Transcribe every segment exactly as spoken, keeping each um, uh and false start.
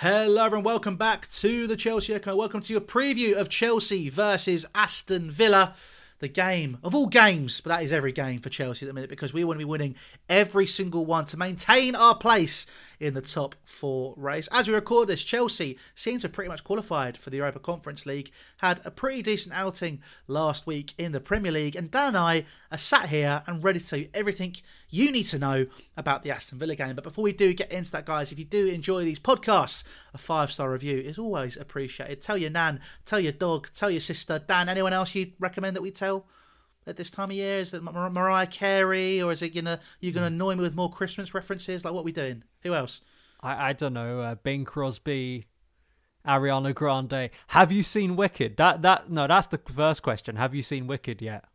Hello everyone, welcome back to the Chelsea Echo. Welcome to your preview of Chelsea versus Aston Villa. The game of all games, but that is every game for Chelsea at the minute because we want to be winning every single one to maintain our place in the top four race. As we record this, Chelsea seems to have pretty much qualified for the Europa Conference League, had a pretty decent outing last week in the Premier League, and Dan and I are sat here and ready to tell you everything you need to know about the Aston Villa game. But before we do get into that, guys, if you do enjoy these podcasts, a five-star review is always appreciated. Tell your nan, tell your dog, tell your sister. Dan, anyone else you'd recommend that we tell at this time of year? Is it Mar- Mariah Carey, or is it gonna you're gonna annoy me with more Christmas references? Like, what are we doing? Who else? I, I don't know. Uh, Bing Crosby, Ariana Grande. Have you seen Wicked? That that no, that's the first question. Have you seen Wicked yet?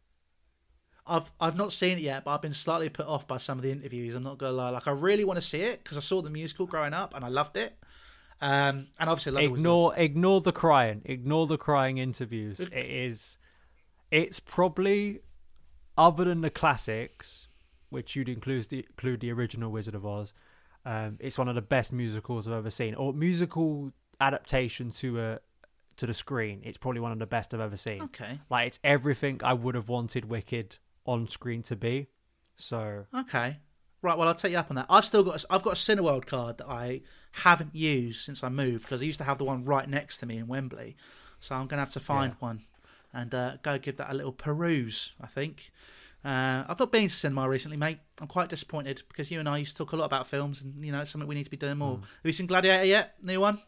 I've I've not seen it yet, but I've been slightly put off by some of the interviews. I'm not gonna lie. Like, I really want to see it because I saw the musical growing up and I loved it. Um, and obviously, I love ignore ignore the crying. Ignore the crying interviews. It is. It's probably, other than the classics, which you'd include the include the original Wizard of Oz. Um, it's one of the best musicals I've ever seen, or musical adaptation to a to the screen. It's probably one of the best I've ever seen. Okay, like it's everything I would have wanted Wicked on screen to be. So okay, right. Well, I'll take you up on that. I've still got a, I've got a Cineworld card that I haven't used since I moved because I used to have the one right next to me in Wembley. So I'm gonna have to find yeah. one and uh, go give that a little peruse, I think. Uh, I've not been to cinema recently, mate. I'm quite disappointed because you and I used to talk a lot about films and, you know, it's something we need to be doing more. Mm. Have you seen Gladiator yet? New one?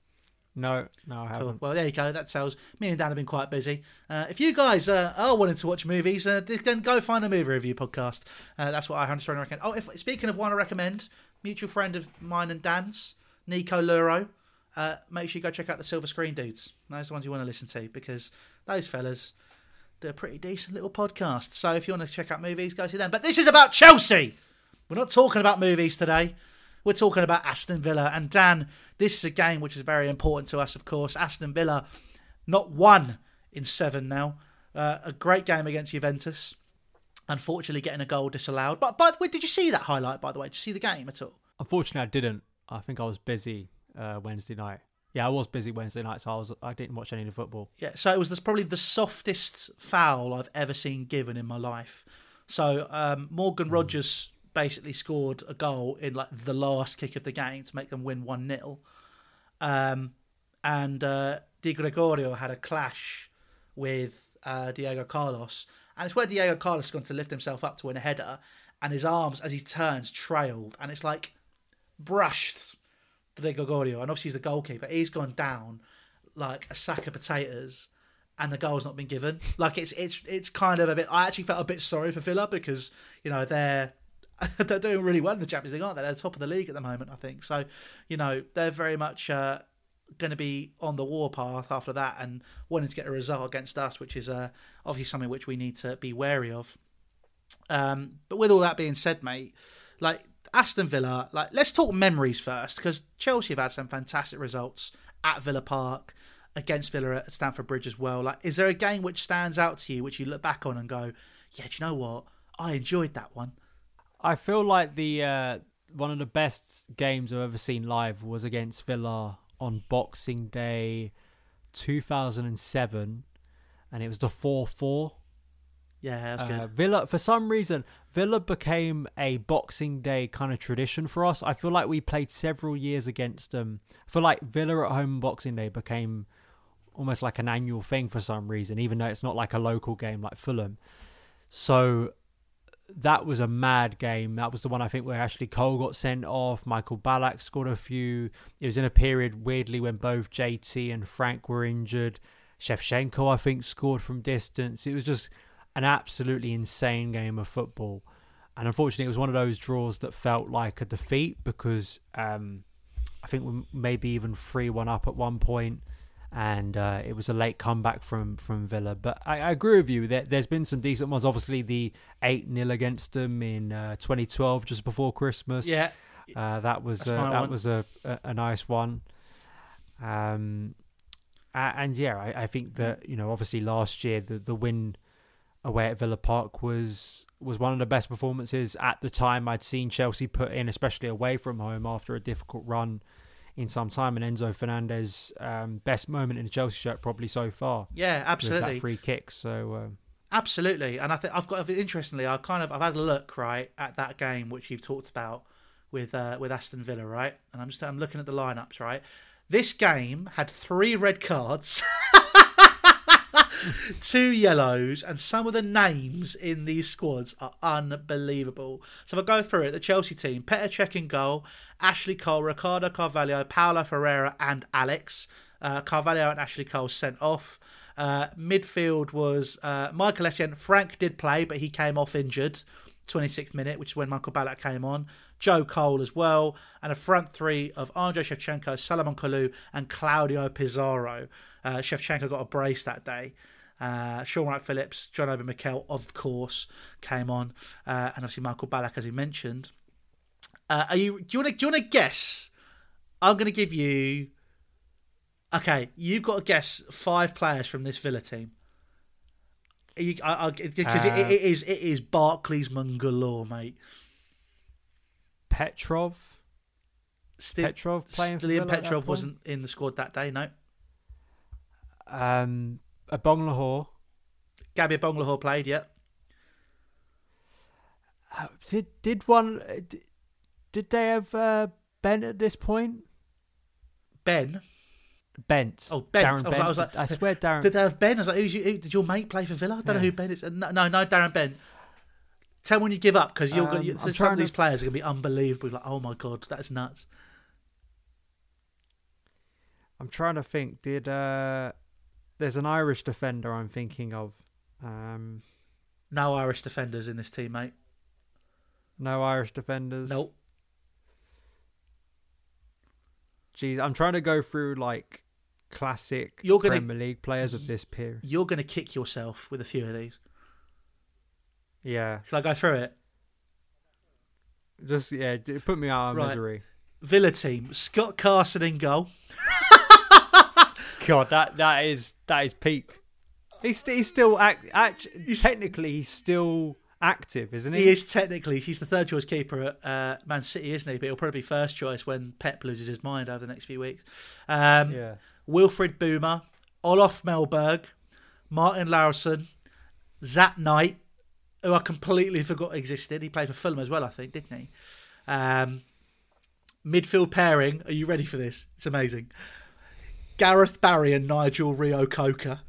No, no, I haven't. Cool. Well, there you go. That tells me and Dan have been quite busy. Uh, if you guys uh, are wanting to watch movies, uh, then go find a movie review podcast. Uh, that's what I strongly recommend. Oh, if, speaking of one I recommend, mutual friend of mine and Dan's, Nico Luro, uh, make sure you go check out the Silver Screen Dudes. Those are the ones you want to listen to because those fellas do a pretty decent little podcast. So if you want to check out movies, go see them. But this is about Chelsea. We're not talking about movies today. We're talking about Aston Villa. And Dan, this is a game which is very important to us, of course. Aston Villa, not one in seven now. Uh, a great game against Juventus. Unfortunately, getting a goal disallowed. But, but wait, did you see that highlight, by the way? Did you see the game at all? Unfortunately, I didn't. I think I was busy uh, Wednesday night. Yeah, I was busy Wednesday night, so I was I didn't watch any of the football. Yeah, so it was this, probably the softest foul I've ever seen given in my life. So um, Morgan mm. Rogers basically scored a goal in like the last kick of the game to make them win one nil. Um, and uh, Di Gregorio had a clash with uh, Diego Carlos. And it's where Diego Carlos is going to lift himself up to win a header. And his arms, as he turns, trailed. And it's like brushed Di Gregorio. And obviously he's the goalkeeper. He's gone down like a sack of potatoes. And the goal's not been given. Like, it's it's it's kind of a bit... I actually felt a bit sorry for Villa because, you know, they're... they're doing really well in the Champions League, aren't they? They're top of the league at the moment, I think. So, you know, they're very much uh, going to be on the warpath after that and wanting to get a result against us, which is uh, obviously something which we need to be wary of. Um, but with all that being said, mate, like Aston Villa, like let's talk memories first because Chelsea have had some fantastic results at Villa Park, against Villa at Stamford Bridge as well. Like, is there a game which stands out to you, which you look back on and go, yeah, do you know what? I enjoyed that one. I feel like the uh, one of the best games I've ever seen live was against Villa on Boxing Day two thousand seven, and it was the four four. Yeah, that's uh, good. Villa, for some reason, Villa became a Boxing Day kind of tradition for us. I feel like we played several years against them. I feel like Villa at home on Boxing Day became almost like an annual thing for some reason, even though it's not like a local game like Fulham. So that was a mad game. That was the one I think where Ashley Cole got sent off. Michael Ballack scored a few. It was in a period, weirdly, when both J T and Frank were injured. Shevchenko, I think, scored from distance. It was just an absolutely insane game of football. And unfortunately, it was one of those draws that felt like a defeat because um, I think we maybe even three one up at one point. And uh, it was a late comeback from, from Villa. But I, I agree with you. There, there's been some decent ones. Obviously, the eight nil against them in uh, twenty twelve, just before Christmas. Yeah, uh, that was uh, that one. was a, a, a nice one. Um, and yeah, I, I think that, you know, obviously last year the, the win away at Villa Park was was one of the best performances at the time I'd seen Chelsea put in, especially away from home after a difficult run in some time, and Enzo Fernandez um, best moment in the Chelsea shirt probably so far. Yeah, absolutely. With that free kick. So um, absolutely, and I think I've got interestingly, I kind of I've had a look right at that game which you've talked about with uh, with Aston Villa, right, and I'm just I'm looking at the lineups, right. This game had three red cards. Two yellows, and some of the names in these squads are unbelievable. So if I go through it, the Chelsea team: Petr Cech in goal, Ashley Cole, Ricardo Carvalho, Paulo Ferreira, and Alex. Uh, Carvalho and Ashley Cole sent off. Uh, midfield was uh, Michael Essien. Frank did play, but he came off injured. twenty-sixth minute, which is when Michael Ballack came on. Joe Cole as well, and a front three of Andrei Shevchenko, Salomon Kalou, and Claudio Pizarro. Uh, Shevchenko got a brace that day. Uh, Sean Wright-Phillips, John Obi Mikel, of course, came on, uh, and obviously Michael Ballack, as we mentioned. Uh, are you? Do you want to? Do you want to guess? I'm going to give you. Okay, you've got to guess five players from this Villa team. Because uh, it, it is it is Barclays-man galore, mate. Petrov. Still, Petrov playing. Stilian Petrov wasn't in the squad that day. No. Um, Abong Lahore. Gabby Abong Lahore played. Yeah. Uh, did did one? Did, did they have uh, Ben at this point? Ben. Bent. Oh, Bent. Darren I was, Bent. I was like, I swear, Darren. Did they have Ben? I was like, who's you, who, did your mate play for Villa? I don't yeah. know who Ben is. No, no, no Darren Bent. Tell me when you give up, because you're um, going. Some of these to... players are going to be unbelievable. Like, oh my god, that's nuts. I'm trying to think. Did uh, there's an Irish defender I'm thinking of? Um, no Irish defenders in this team, mate. No Irish defenders. Nope. Jeez, I'm trying to go through like classic you're gonna, Premier League players of this period. You're going to kick yourself with a few of these. Yeah. Shall I go through it? Just, yeah, put me out of right. misery. Villa team, Scott Carson in goal. God, that that is that is peak. He's, he's still, act, act, he's, technically, he's still active, isn't he? He is technically. He's the third choice keeper at uh, Man City, isn't he? But he'll probably be first choice when Pep loses his mind over the next few weeks. Um, yeah. Wilfred Boomer, Olof Mellberg, Martin Laursen, Zat Knight, who I completely forgot existed. He played for Fulham as well, I think, didn't he? Um, midfield pairing. Are you ready for this? It's amazing. Gareth Barry and Nigel Rio-Coker.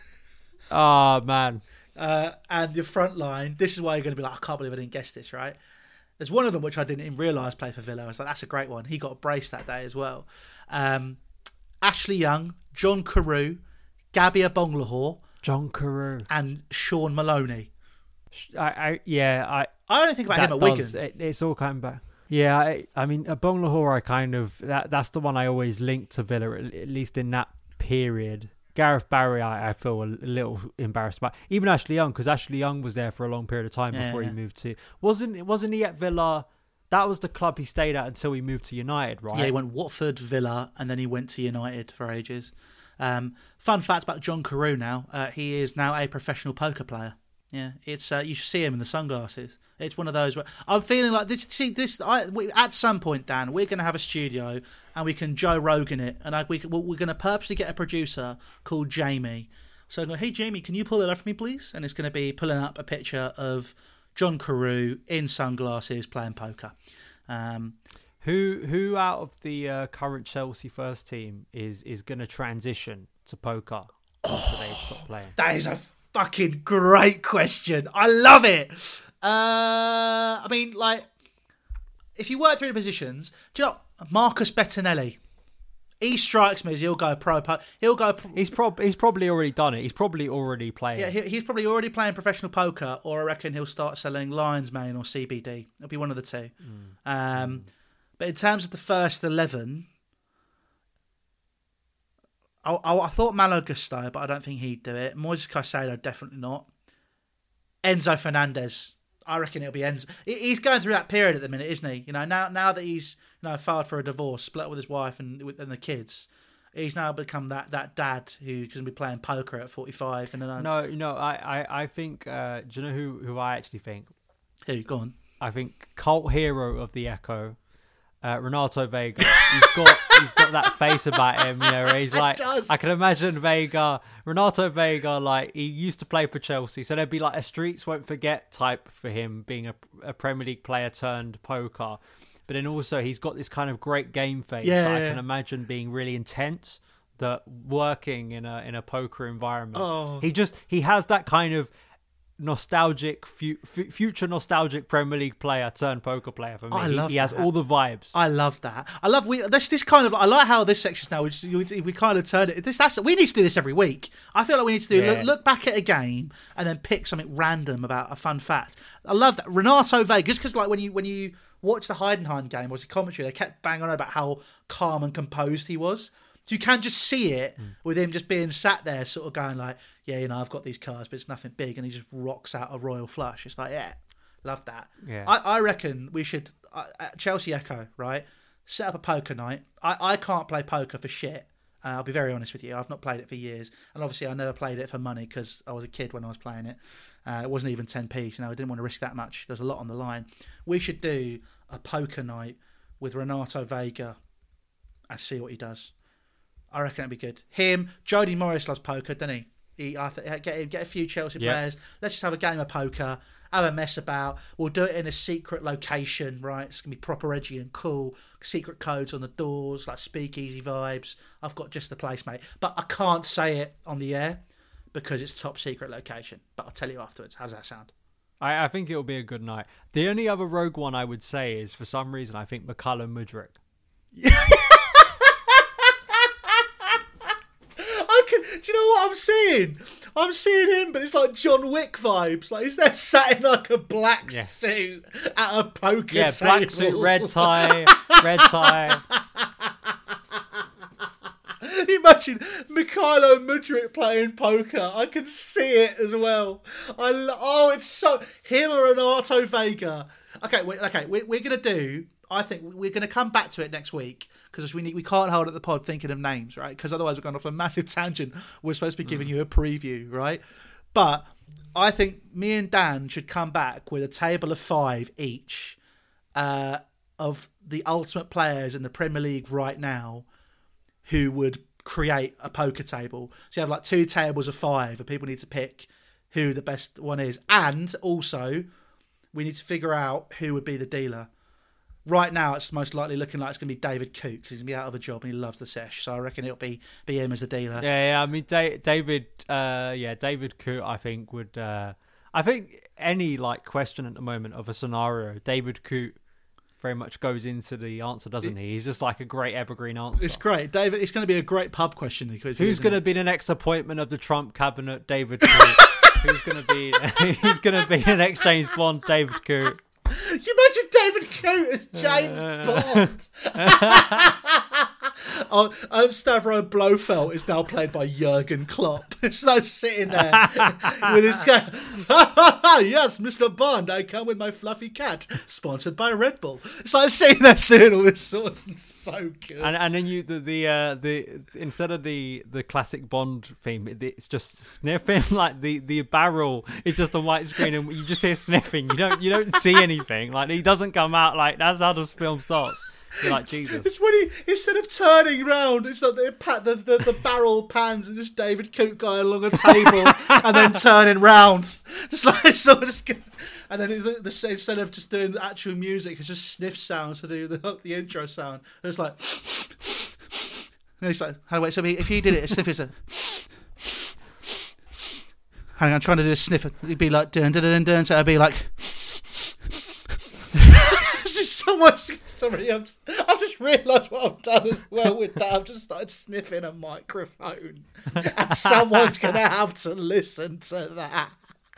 Oh, man. Uh, and the front line, this is why you're going to be like, I can't believe I didn't guess this, right? There's one of them which I didn't even realise played for Villa. I was like, that's a great one. He got a brace that day as well. Um, Ashley Young, John Carew, Gabby Abong Lahore, John Carew, and Sean Maloney. I, I yeah, I. I only think about him at does, Wigan. It, it's all coming back. Yeah, I, I mean, Abong Lahore, I kind of that that's the one I always linked to Villa, at least in that period. Gareth Barry, I, I feel a little embarrassed about. Even Ashley Young, because Ashley Young was there for a long period of time yeah, before yeah. he moved to. Wasn't wasn't he at Villa? That was the club he stayed at until he moved to United, right? Yeah, he went Watford, Villa, and then he went to United for ages. Um, fun fact about John Carew now: uh, he is now a professional poker player. Yeah, it's uh, you should see him in the sunglasses. It's one of those where I'm feeling like this. See this I, we, at some point, Dan, we're going to have a studio and we can Joe Rogan it, and I, we we're going to purposely get a producer called Jamie. So I go, hey Jamie, can you pull it up for me, please? And it's going to be pulling up a picture of John Carew in sunglasses playing poker. Um, who who out of the uh, current Chelsea first team is is going to transition to poker after they stop playing? That is a fucking great question. I love it. Uh, I mean, like, if you work through the positions, do you know Marcus Bettinelli? He strikes me as he'll go pro. po- He'll go. Pro- he's prob he's probably already done it. He's probably already playing. Yeah, he, he's probably already playing professional poker, or I reckon he'll start selling Lion's Mane or C B D. It'll be one of the two. Mm. Um, mm. But in terms of the first eleven. I, I, I thought Malo Gusto, but I don't think he'd do it. Moises Caicedo, definitely not. Enzo Fernandez. I reckon it'll be Enzo. He's going through that period at the minute, isn't he? You know, now now that he's you know filed for a divorce, split up with his wife and and the kids, he's now become that, that dad who can be playing poker at forty-five. And then no, no, I I, I think. Uh, do you know who, who I actually think? Who? Go on. I think cult hero of the Echo, uh, Renato Vega. He's got he's got got that face about him, you know, where he's like, does. I can imagine Vega, Renato Vega, like, he used to play for Chelsea, so there'd be like a streets won't forget type for him, being a, a Premier League player turned poker. But then also he's got this kind of great game face Yeah, that yeah. I can imagine being really intense, that working in a in a poker environment. Oh. He just, he has that kind of nostalgic fu- f- future nostalgic Premier League player turned poker player for me. I he, love he has that. all the vibes. I love that. I love we this this kind of I like how this section's now. We just, we, we kind of turn it. This that's we need to do this every week. I feel like we need to do Yeah. look, look back at a game and then pick something random about a fun fact. I love that Renato Vega, just because like when you when you watch the Heidenheim game or the commentary, they kept banging on about how calm and composed he was. So you can just see it mm. with him just being sat there, sort of going like, yeah, you know, I've got these cards, but it's nothing big, and he just rocks out a royal flush. It's like, yeah, love that. Yeah. I, I reckon we should uh, at Chelsea Echo, right? Set up a poker night. I, I can't play poker for shit. Uh, I'll be very honest with you. I've not played it for years, and obviously I never played it for money because I was a kid when I was playing it. Uh, it wasn't even ten p, so I didn't want to risk that much. There's a lot on the line. We should do a poker night with Renato Vega and see what he does. I reckon it'd be good. Him, Jody Morris loves poker, doesn't he? he I th- get him, get a few Chelsea yeah. players. Let's just have a game of poker, have a mess about. We'll do it in a secret location, right? It's gonna be proper edgy and cool. Secret codes on the doors, like speakeasy vibes. I've got just the place, mate. But I can't say it on the air because it's top secret location. But I'll tell you afterwards. How's that sound? I, I think it'll be a good night. The only other rogue one I would say is, for some reason, I think McCallum Mudryk. Do you know what I'm seeing? I'm seeing him, but it's like John Wick vibes. Like he's there sat in like a black yeah. suit at a poker yeah, table. black suit, red tie, red tie. Imagine Mikhailo Mudryk playing poker. I can see it as well. I lo- oh, it's so him or Renato Vega. Okay, we, okay, we, we're gonna do. I think we're gonna come back to it next week because we need, we can't hold at the pod thinking of names, right? Because otherwise we're going off a massive tangent. We're supposed to be giving mm. you a preview, right? But I think me and Dan should come back with a table of five each uh, of the ultimate players in the Premier League right now who would create a poker table. So you have like two tables of five and people need to pick who the best one is. And also we need to figure out who would be the dealer. Right now, it's most likely looking like it's going to be David Coote because he's going to be out of a job and he loves the sesh. So I reckon it'll be, be him as the dealer. Yeah, yeah. I mean, da- David, uh, yeah, David Coote, I think would. Uh, I think any like question at the moment of a scenario, David Coote very much goes into the answer, doesn't he? He's just like a great evergreen answer. It's great, David. It's going to be a great pub question. Who's going to be the next appointment of the Trump cabinet? David Coote. Who's going to be? Who's going to be the next James Bond? David Coote. You imagine David Coote as James uh, Bond. oh, and Stavro Blofeld is now played by Jurgen Klopp. It's like sitting there with his guy. Yes, Mister Bond, I come with my fluffy cat, sponsored by Red Bull. It's like sitting there doing all this sorts. It's so good. And and then you the the uh, the instead of the, the classic Bond theme, it's just sniffing. Like the, the barrel is just a white screen, and you just hear sniffing. You don't you don't see anything. Like he doesn't come out. Like that's how the film starts. You're like, Jesus. It's when he, instead of turning round, it's like the, the, the, the barrel pans and just David Coote guy along a table and then turning round. Just like, so just, and then the, the, instead of just doing actual music, it's just sniff sounds to do the, the intro sound. It's like, and it's like, how do I, so if you did it, a sniff is a, hang on, I'm trying to do a sniff. It'd be like, dun, dun, dun, dun, so it'd be like, just so much. Sorry, I'm, I've just realised what I've done as well with that. I've just started sniffing a microphone, and someone's going to have to listen to that.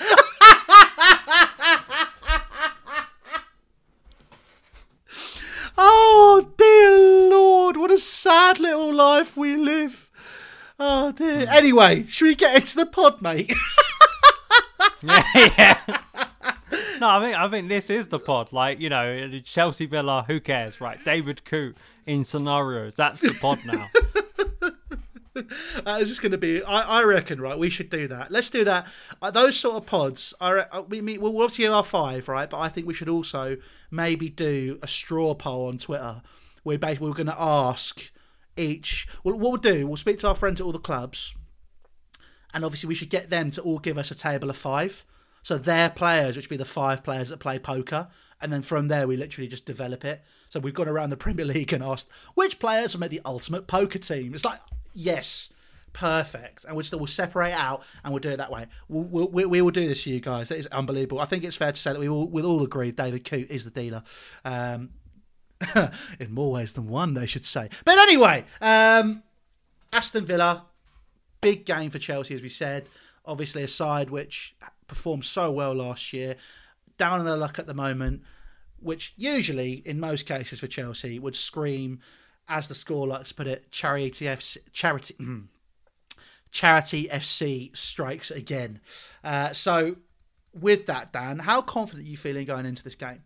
Oh dear Lord, what a sad little life we live. Oh dear. Anyway, should we get into the pod, mate? yeah. yeah. No, I think I think this is the pod. Like, you know, Chelsea Villa, who cares, right? David Coote in scenarios. That's the pod now. Uh, it's just going to be, I, I reckon, right, we should do that. Let's do that. Uh, those sort of pods, I, re- we, we, we'll obviously have our five, right? But I think we should also maybe do a straw poll on Twitter where basically we're going to ask each. Well, what we'll do, we'll speak to our friends at all the clubs, and obviously we should get them to all give us a table of five. So their players, which would be the five players that play poker, and then from there we literally just develop it. So we've gone around the Premier League and asked, which players will make the ultimate poker team? It's like, yes, perfect. And we'll, still, we'll separate out and we'll do it that way. We'll, we'll, we will do this for you guys. It is unbelievable. I think it's fair to say that we all, we'll all agree David Coote is the dealer. Um, in more ways than one, they should say. But anyway, um, Aston Villa, big game for Chelsea, as we said. Obviously a side which performed so well last year, down on their luck at the moment, which usually, in most cases for Chelsea, would scream, as the score likes to put it, Charity F C, Charity, mm, Charity F C strikes again. Uh, so, with that, Dan, how confident are you feeling going into this game?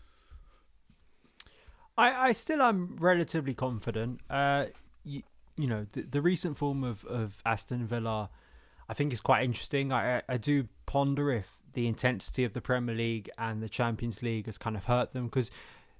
I, I still am relatively confident. Uh, you, you know, the, the recent form of, of Aston Villa, I think is quite interesting. I, I do ponder if the intensity of the Premier League and the Champions League has kind of hurt them, because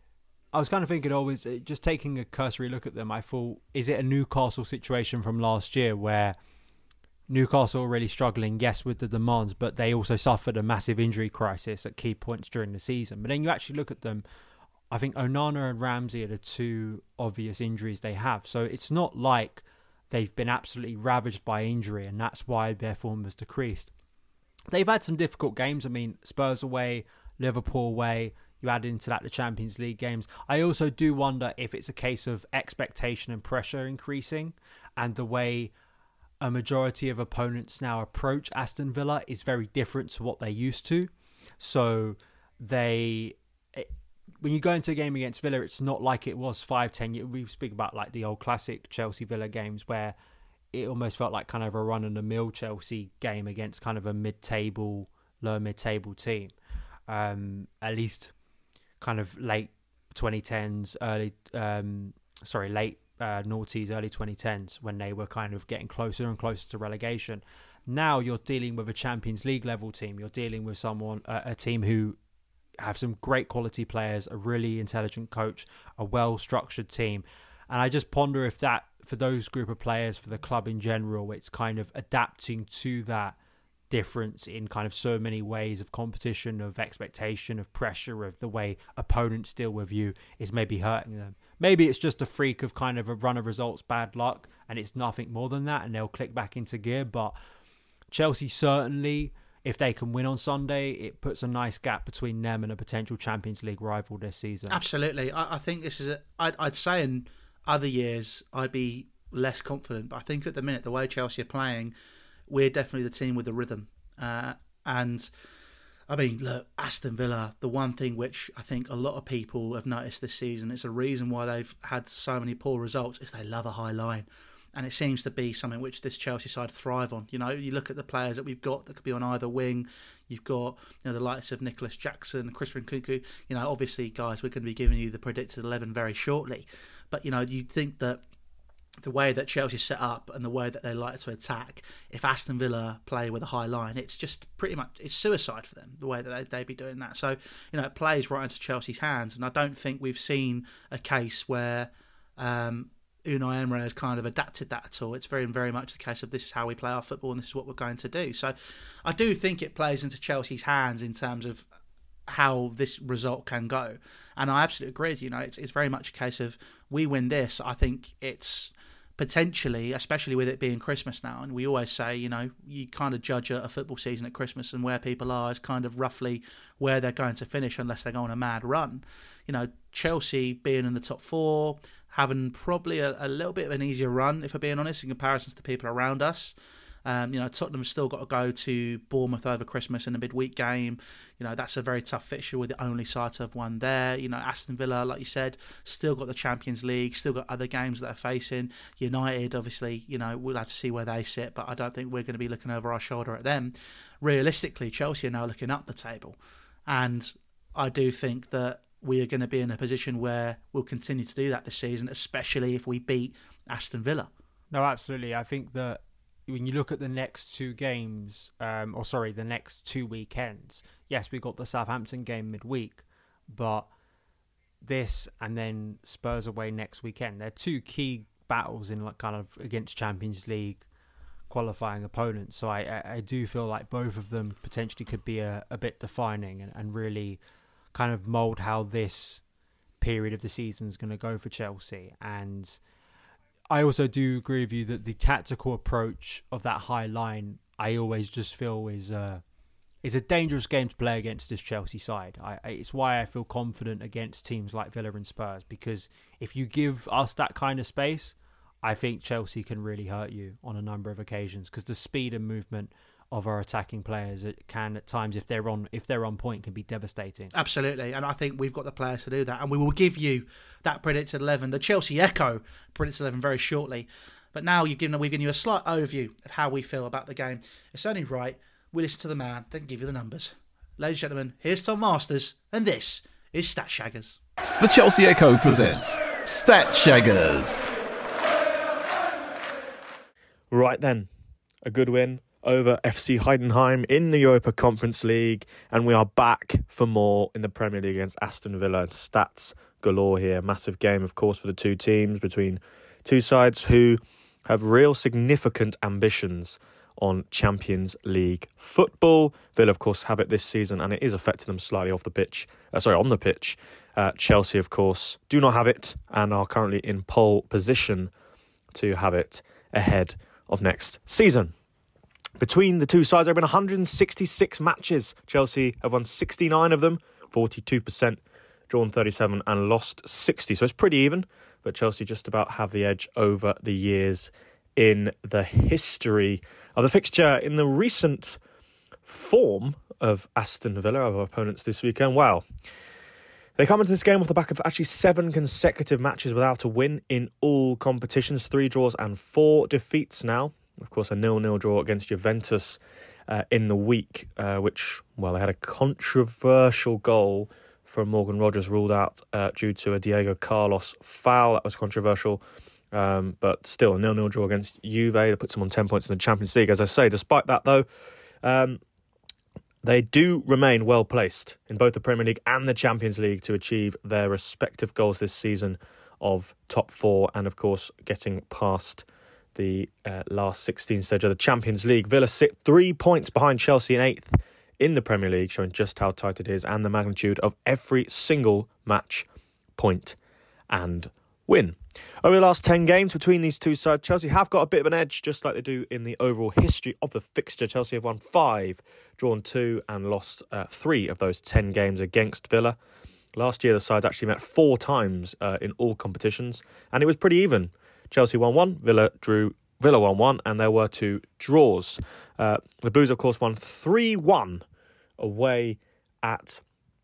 I was kind of thinking always, just taking a cursory look at them, I thought, is it a Newcastle situation from last year where Newcastle are really struggling, yes, with the demands, but they also suffered a massive injury crisis at key points during the season. But then you actually look at them, I think Onana and Ramsey are the two obvious injuries they have. So it's not like they've been absolutely ravaged by injury and that's why their form has decreased. They've had some difficult games. I mean, Spurs away, Liverpool away. You add into that the Champions League games. I also do wonder if it's a case of expectation and pressure increasing, and the way a majority of opponents now approach Aston Villa is very different to what they used to. So they, when you go into a game against Villa, it's not like it was five, ten years. We speak about like the old classic Chelsea Villa games where it almost felt like kind of a run-of-the-mill Chelsea game against kind of a mid-table, lower mid-table team. Um, at least kind of late twenty tens, early, um, sorry, late uh, noughties, early twenty tens, when they were kind of getting closer and closer to relegation. Now you're dealing with a Champions League level team. You're dealing with someone, a, a team who have some great quality players, a really intelligent coach, a well-structured team. And I just ponder if that, for those group of players, for the club in general, it's kind of adapting to that difference in kind of so many ways of competition, of expectation, of pressure, of the way opponents deal with you is maybe hurting them. Maybe it's just a freak of kind of a run of results, bad luck, and it's nothing more than that, and they'll click back into gear. But Chelsea certainly, if they can win on Sunday, it puts a nice gap between them and a potential Champions League rival this season. Absolutely. I, I think this is a, I'd, I'd say in other years I'd be less confident, but I think at the minute, the way Chelsea are playing, we're definitely the team with the rhythm. Uh, and I mean, look, Aston Villa, the one thing which I think a lot of people have noticed this season, it's a reason why they've had so many poor results, is they love a high line. And it seems to be something which this Chelsea side thrive on. You know, you look at the players that we've got that could be on either wing. You've got, you know, the likes of Nicholas Jackson, Christopher Nkunku. You know, obviously, guys, we're going to be giving you the predicted eleven very shortly. But, you know, you'd think that the way that Chelsea's set up and the way that they like to attack, if Aston Villa play with a high line, it's just pretty much, it's suicide for them, the way that they, they'd be doing that. So, you know, it plays right into Chelsea's hands. And I don't think we've seen a case where um, Unai Emery has kind of adapted that at all. It's very, very much the case of this is how we play our football and this is what we're going to do. So I do think it plays into Chelsea's hands in terms of how this result can go. And I absolutely agree. You know, it's it's very much a case of we win this. I think it's potentially, especially with it being Christmas now, and we always say, you know, you kind of judge a, a football season at Christmas and where people are is kind of roughly where they're going to finish unless they go on a mad run. You know, Chelsea being in the top four, having probably a, a little bit of an easier run, if I'm being honest, in comparison to the people around us. Um, you know, Tottenham's still got to go to Bournemouth over Christmas in a midweek game. You know, that's a very tough fixture with the only side to have won there. You know, Aston Villa, like you said, still got the Champions League, still got other games that they're facing. United, obviously, you know, we'll have to see where they sit, but I don't think we're going to be looking over our shoulder at them. Realistically, Chelsea are now looking up the table. And I do think that we are going to be in a position where we'll continue to do that this season, especially if we beat Aston Villa. No, absolutely. I think that when you look at the next two games, um, or sorry, the next two weekends, yes, we got the Southampton game midweek, but this and then Spurs away next weekend, they're two key battles in like kind of against Champions League qualifying opponents. So I, I, I do feel like both of them potentially could be a, a bit defining and, and really kind of mould how this period of the season is going to go for Chelsea. And I also do agree with you that the tactical approach of that high line, I always just feel is uh, is a dangerous game to play against this Chelsea side. I, I, it's why I feel confident against teams like Villa and Spurs, because if you give us that kind of space, I think Chelsea can really hurt you on a number of occasions, because the speed and movement of our attacking players, it can at times, if they're on if they're on point, can be devastating. Absolutely, and I think we've got the players to do that, and we will give you that predicted eleven, the Chelsea Echo predicted eleven, very shortly. But now you've given, we've given you a slight overview of how we feel about the game. It's only right we listen to the man, then give you the numbers. Ladies and gentlemen, here's Tom Masters, and this is Stat Shaggers. The Chelsea Echo presents Stat Shaggers. Right then, a good win over F C Heidenheim in the Europa Conference League, and we are back for more in the Premier League against Aston Villa. Stats galore here. Massive game, of course, for the two teams, between two sides who have real significant ambitions on Champions League football. Villa, of course, have it this season, and it is affecting them slightly off the pitch. Uh, sorry, on the pitch. Uh, Chelsea, of course, do not have it and are currently in pole position to have it ahead of next season. Between the two sides, there have been one hundred sixty-six matches. Chelsea have won sixty-nine of them, forty-two percent, drawn thirty-seven and lost sixty. So it's pretty even, but Chelsea just about have the edge over the years in the history of the fixture. In the recent form of Aston Villa, our opponents this weekend, wow. They come into this game off the back of actually seven consecutive matches without a win in all competitions, three draws and four defeats now. Of course, a nil-nil draw against Juventus uh, in the week, uh, which, well, they had a controversial goal from Morgan Rogers ruled out uh, due to a Diego Carlos foul. That was controversial, um, but still a nil-nil draw against Juve. That puts them on ten points in the Champions League. As I say, despite that, though, um, they do remain well placed in both the Premier League and the Champions League to achieve their respective goals this season of top four and, of course, getting past the uh, last sixteen stage of the Champions League. Villa sit three points behind Chelsea in eighth in the Premier League, showing just how tight it is and the magnitude of every single match, point and win. Over the last ten games between these two sides, Chelsea have got a bit of an edge, just like they do in the overall history of the fixture. Chelsea have won five, drawn two and lost uh, three of those ten games against Villa. Last year, the sides actually met four times uh, in all competitions, and it was pretty even. Chelsea won one, Villa drew, Villa won one, and there were two draws. Uh, the Blues, of course, won three one away at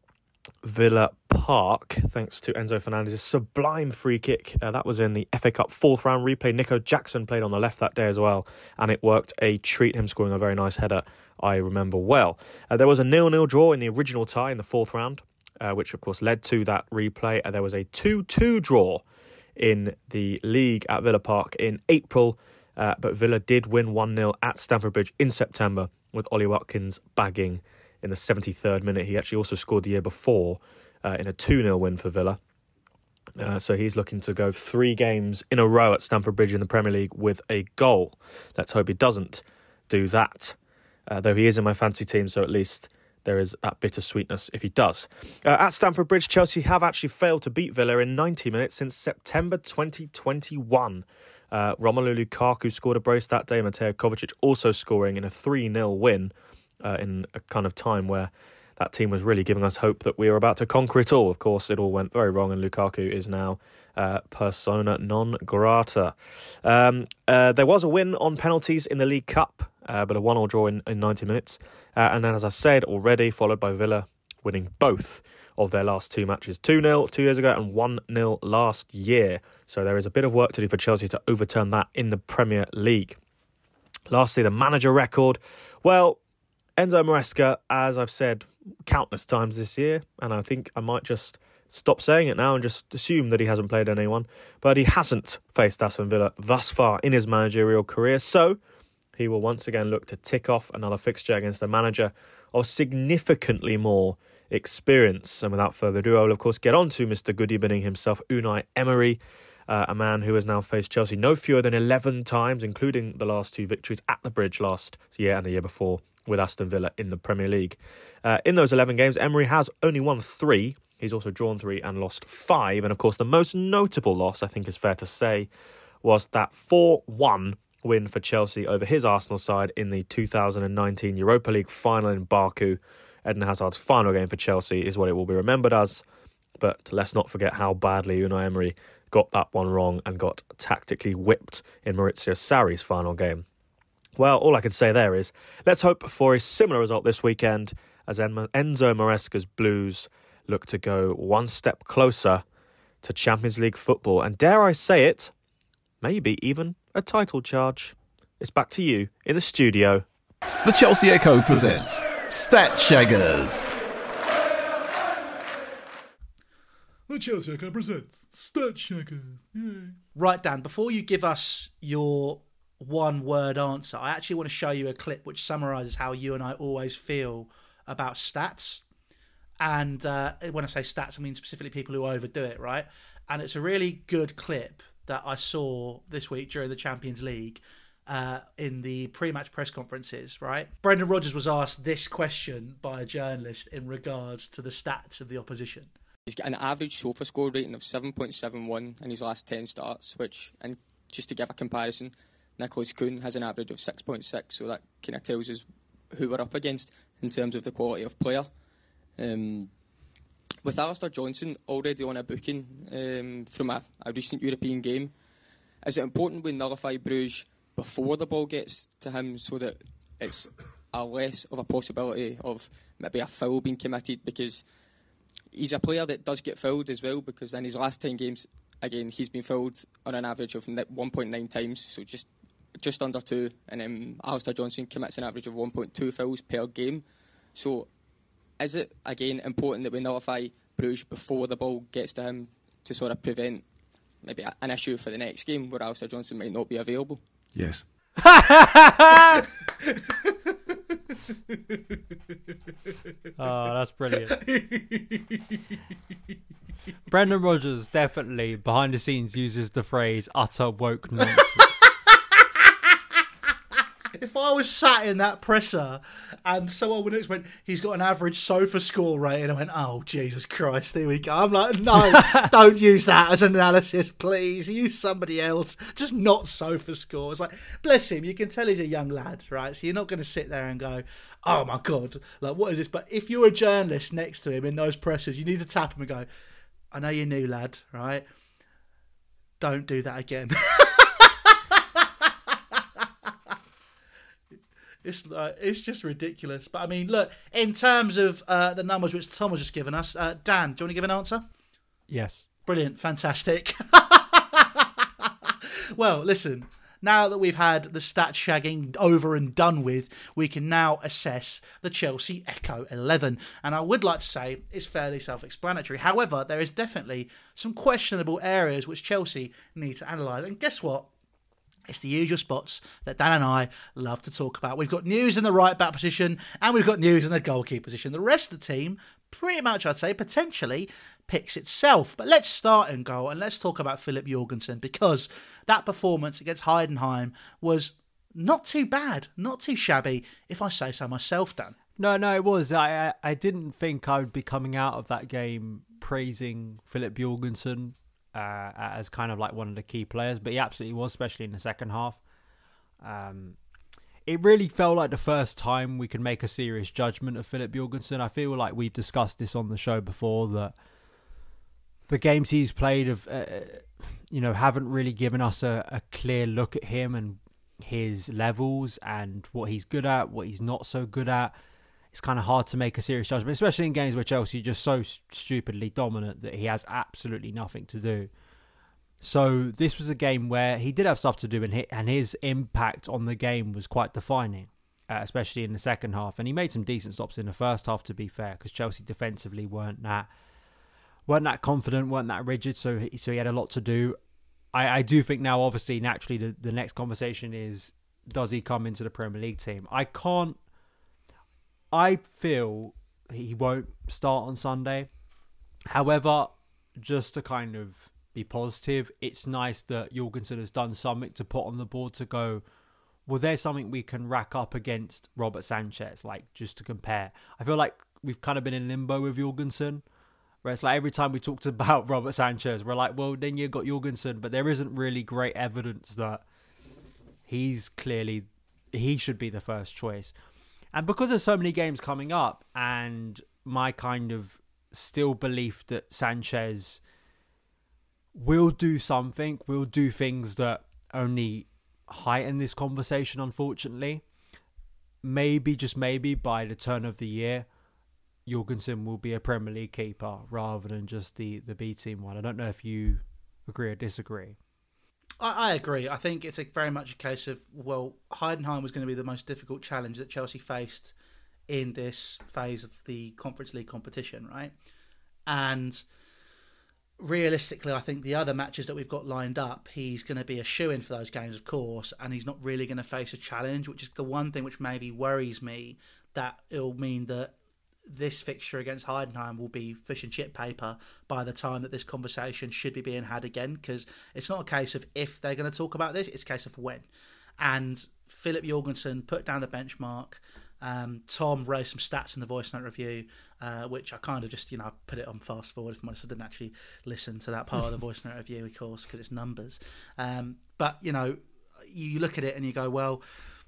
Villa Park, thanks to Enzo Fernandez's sublime free kick. Uh, that was in the F A Cup fourth round replay. Nico Jackson played on the left that day as well, and it worked a treat, him scoring a very nice header, I remember well. Uh, there was a nil-nil draw in the original tie in the fourth round, uh, which, of course, led to that replay. Uh, there was a two-two draw in the league at Villa Park in April, uh, but Villa did win one-nil at Stamford Bridge in September, with Ollie Watkins bagging in the seventy-third minute. He actually also scored the year before uh, in a two-nil win for Villa. Uh, so he's looking to go three games in a row at Stamford Bridge in the Premier League with a goal. Let's hope he doesn't do that, uh, though he is in my fantasy team, so at least there is that bittersweetness if he does. Uh, at Stamford Bridge, Chelsea have actually failed to beat Villa in ninety minutes since September twenty twenty-one. Uh, Romelu Lukaku scored a brace that day. Mateo Kovacic also scoring in a three-nil win uh, in a kind of time where that team was really giving us hope that we were about to conquer it all. Of course, it all went very wrong, and Lukaku is now uh, persona non grata. Um, uh, there was a win on penalties in the League Cup, uh, but a one-all draw in, in ninety minutes. Uh, and then, as I said already, followed by Villa winning both of their last two matches. two-nil two years ago and one-nil last year. So there is a bit of work to do for Chelsea to overturn that in the Premier League. Lastly, the manager record. Well, Enzo Maresca, as I've said countless times this year, and I think I might just stop saying it now and just assume that he hasn't played anyone, but he hasn't faced Aston Villa thus far in his managerial career. So he will once again look to tick off another fixture against a manager of significantly more experience. And without further ado, I will, of course, get on to Mister Good Evening himself, Unai Emery. Uh, a man who has now faced Chelsea no fewer than eleven times, including the last two victories at the Bridge last year and the year before with Aston Villa in the Premier League. Uh, in those eleven games, Emery has only won three. He's also drawn three and lost five. And of course, the most notable loss, I think is fair to say, was that four one win for Chelsea over his Arsenal side in the two thousand nineteen Europa League final in Baku. Eden Hazard's final game for Chelsea is what it will be remembered as. But let's not forget how badly Unai Emery got that one wrong and got tactically whipped in Maurizio Sarri's final game. Well, all I can say there is, let's hope for a similar result this weekend as Enzo Maresca's Blues look to go one step closer to Champions League football. And dare I say it, maybe even a title charge. It's back to you in the studio. The Chelsea Echo presents Stat Shaggers. The Chelsea Echo presents Stat Shaggers. Yay. Right, Dan, before you give us your one-word answer, I actually want to show you a clip which summarises how you and I always feel about stats. And uh, when I say stats, I mean specifically people who overdo it, right? And it's a really good clip that I saw this week during the Champions League uh, in the pre-match press conferences, right? Brendan Rodgers was asked this question by a journalist in regards to the stats of the opposition. He's got an average SOFA score rating of seven point seven one in his last ten starts, which, and just to give a comparison, Nicholas Kuhn has an average of six point six, so that kind of tells us who we're up against in terms of the quality of player. Um, with Alistair Johnson already on a booking um, from a, a recent European game, is it important we nullify Bruges before the ball gets to him so that it's a less of a possibility of maybe a foul being committed? Because he's a player that does get fouled as well, because in his last ten games, again, he's been fouled on an average of one point nine times, so just just under two. And um, Alistair Johnson commits an average of one point two fouls per game. So is it, again, important that we nullify Bruges before the ball gets to him to sort of prevent maybe an issue for the next game where Alistair Johnson might not be available? Yes. Oh, that's brilliant. Brendan Rodgers definitely, behind the scenes, uses the phrase utter woke nonsense. If I was sat in that presser and someone would have went, he's got an average SOFA score rating, I went, oh, Jesus Christ, here we go. I'm like, no, don't use that as an analysis, please. Use somebody else. Just not SOFA score. It's like, bless him, you can tell he's a young lad, right? So you're not going to sit there and go, oh, my God, like, what is this? But if you're a journalist next to him in those pressers, you need to tap him and go, I know you're new, lad, right? Don't do that again. It's uh, it's just ridiculous. But I mean, look, in terms of uh, the numbers which Tom has just given us, uh, Dan, do you want to give an answer? Yes. Brilliant. Fantastic. Well, listen, now that we've had the stat shagging over and done with, we can now assess the Chelsea Echo eleven. And I would like to say it's fairly self-explanatory. However, there is definitely some questionable areas which Chelsea need to analyse. And guess what? It's the usual spots that Dan and I love to talk about. We've got news in the right back position and we've got news in the goalkeeper position. The rest of the team, pretty much, I'd say, potentially picks itself. But let's start in goal and let's talk about Philip Jorgensen, because that performance against Heidenheim was not too bad, not too shabby, if I say so myself, Dan. No, no, it was. I, I, I didn't think I would be coming out of that game praising Philip Jorgensen Uh, as kind of like one of the key players, but he absolutely was, especially in the second half. Um, it really felt like the first time we could make a serious judgment of Philip Jorgensen. I feel like we've discussed this on the show before, that the games he's played have, uh, you know, haven't really given us a, a clear look at him and his levels and what he's good at, what he's not so good at. It's kind of hard to make a serious judgment, especially in games where Chelsea are just so stupidly dominant that he has absolutely nothing to do. So this was a game where he did have stuff to do, and his impact on the game was quite defining, uh, especially in the second half. And he made some decent stops in the first half, to be fair, because Chelsea defensively weren't that weren't that confident, weren't that rigid. So he, so he had a lot to do. I, I do think now, obviously, naturally, the, the next conversation is, does he come into the Premier League team? I can't. I feel he won't start on Sunday. However, just to kind of be positive. It's nice that Jorgensen has done something to put on the board to go, well, there's something we can rack up against Robert Sanchez, like just to compare. I feel like we've kind of been in limbo with Jorgensen, where it's like every time we talked about Robert Sanchez, we're like, well, then you've got Jorgensen, but there isn't really great evidence that he's clearly, he should be the first choice. And because there's so many games coming up, and my kind of still belief that Sanchez will do something, will do things that only heighten this conversation, unfortunately. Maybe, just maybe, by the turn of the year, Jorgensen will be a Premier League keeper rather than just the, the B team one. I don't know if you agree or disagree. I, I agree. I think it's a very much a case of, well, Heidenheim was going to be the most difficult challenge that Chelsea faced in this phase of the Conference League competition, right? And realistically, I think the other matches that we've got lined up, he's going to be a shoo-in for those games, of course, and he's not really going to face a challenge, which is the one thing which maybe worries me, that it'll mean that this fixture against Heidenheim will be fish and chip paper by the time that this conversation should be being had again, because it's not a case of if they're going to talk about this, it's a case of when. And Philip Jorgensen put down the benchmark. Um, Tom raised some stats in the voice note review, uh, which I kind of just, you know, put it on fast forward. If I'm honest, I didn't actually listen to that part of the voice note review, of course, because it's numbers. Um, but, you know, you look at it and you go, well,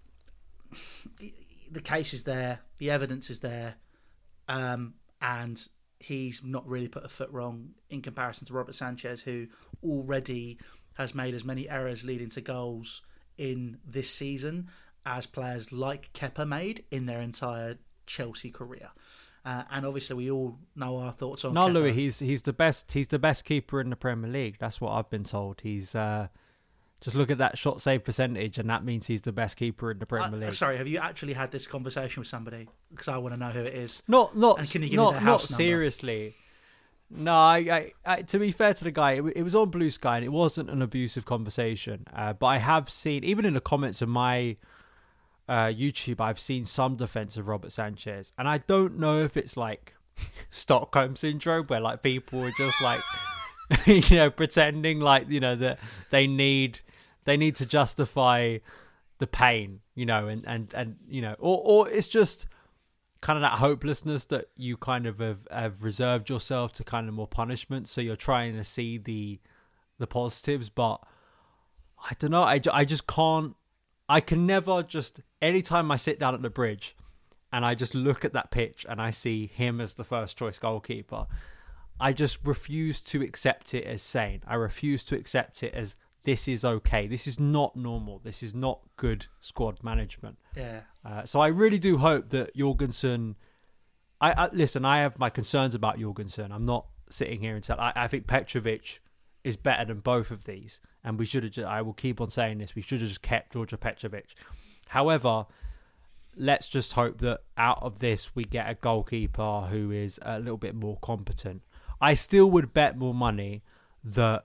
the case is there, the evidence is there, um, and he's not really put a foot wrong in comparison to Robert Sanchez, who already has made as many errors leading to goals in this season as players like Kepa made in their entire Chelsea career. Uh, and obviously we all know our thoughts on No, Kepa. Louis, he's he's the best he's the best keeper in the Premier League. That's what I've been told. He's uh, just look at that shot save percentage, and that means he's the best keeper in the Premier Uh, League. sorry, have you actually had this conversation with somebody? Because I want to know who it is. Not not And can you give not, me their not house number? seriously. No, I, I, I, to be fair to the guy, it, it was on Blue Sky and it wasn't an abusive conversation. Uh, but I have seen, even in the comments of my uh, YouTube, I've seen some defense of Robert Sanchez. And I don't know if it's like Stockholm Syndrome, where like people are just like, you know, pretending like, you know, that they need, they need to justify the pain, you know, and, and, and you know, or, or it's just kind of that hopelessness that you kind of have, have reserved yourself to kind of more punishment. So you're trying to see the the positives, but I don't know. I, I just can't. I can never just, anytime I sit down at the bridge and I just look at that pitch and I see him as the first choice goalkeeper, I just refuse to accept it as sane. I refuse to accept it as this is okay. This is not normal. This is not good squad management. Yeah. Uh, so I really do hope that Jorgensen. I, I listen. I have my concerns about Jorgensen. I'm not sitting here and saying I, I think Petrovic is better than both of these, and we should have. Just, I will keep on saying this. We should have just kept Georgia Petrovic. However, let's just hope that out of this we get a goalkeeper who is a little bit more competent. I still would bet more money that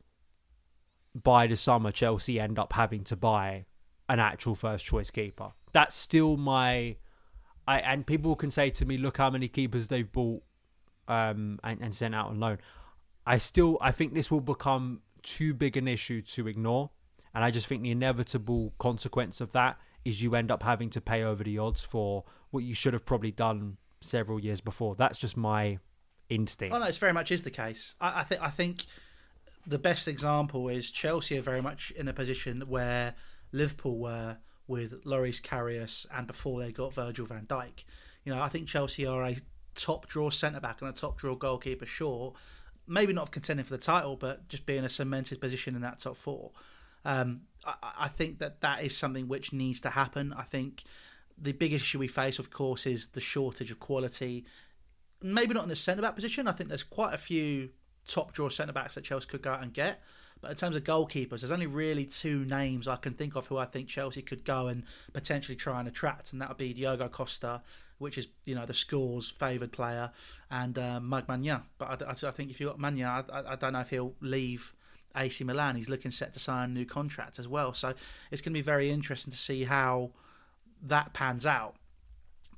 by the summer Chelsea end up having to buy an actual first choice keeper. That's still my I and people can say to me, look how many keepers they've bought um and, and sent out on loan. I still I think this will become too big an issue to ignore, and I just think the inevitable consequence of that is you end up having to pay over the odds for what you should have probably done several years before. That's just my instinct. Oh no, it's very much is the case. I, I think I think the best example is Chelsea are very much in a position where Liverpool were with Lloris Karius and before they got Virgil van Dijk. You know, I think Chelsea are a top draw centre-back and a top draw goalkeeper short. Maybe not contending for the title, but just being a cemented position in that top four. Um, I, I think that that is something which needs to happen. I think the biggest issue we face, of course, is the shortage of quality. Maybe not in the centre-back position. I think there's quite a few top draw centre-backs that Chelsea could go out and get. But in terms of goalkeepers, there's only really two names I can think of who I think Chelsea could go and potentially try and attract, and that would be Diogo Costa, which is, you know, the Scores' favoured player, and uh, Mag Magna. But I, I, I think if you've got Magna, I, I don't know if he'll leave A C Milan. He's looking set to sign a new contract as well. So it's going to be very interesting to see how that pans out.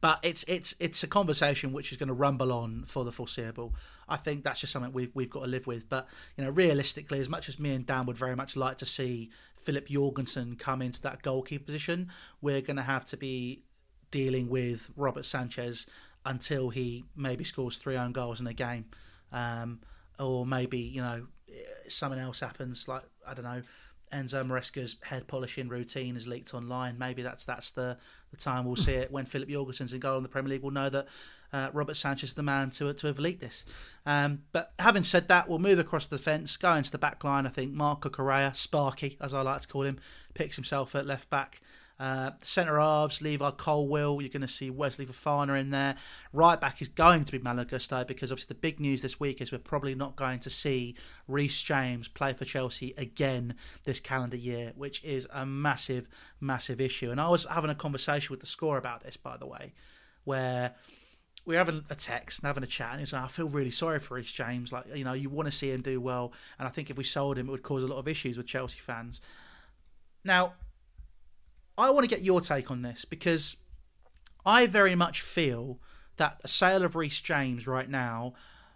but it's it's it's a conversation which is going to rumble on for the foreseeable. I think that's just something we've we've got to live with. But you know, realistically, as much as me and Dan would very much like to see Philip Jorgensen come into that goalkeeper position, we're going to have to be dealing with Robert Sanchez until he maybe scores three own goals in a game, um, or maybe you know something else happens. Like I don't know. Enzo Maresca's head polishing routine is leaked online. Maybe that's that's the, the time we'll see it when Philip Jorgensen's in goal in the Premier League. We'll know that uh, Robert Sanchez is the man to to have leaked this. Um, but having said that, we'll move across the fence, go into the back line. I think Marco Correa, Sparky, as I like to call him, picks himself at left back. Uh, centre halves, Levi Colwill. You're going to see Wesley Fofana in there. Right back is going to be Malo Gusto, because obviously the big news this week is we're probably not going to see Reece James play for Chelsea again this calendar year, which is a massive, massive issue. And I was having a conversation with the score about this, by the way, where we're having a text and having a chat, and he's like, I feel really sorry for Reece James. Like, you know, you want to see him do well, and I think if we sold him, it would cause a lot of issues with Chelsea fans. Now, I want to get your take on this, because I very much feel that a sale of Reece James right now,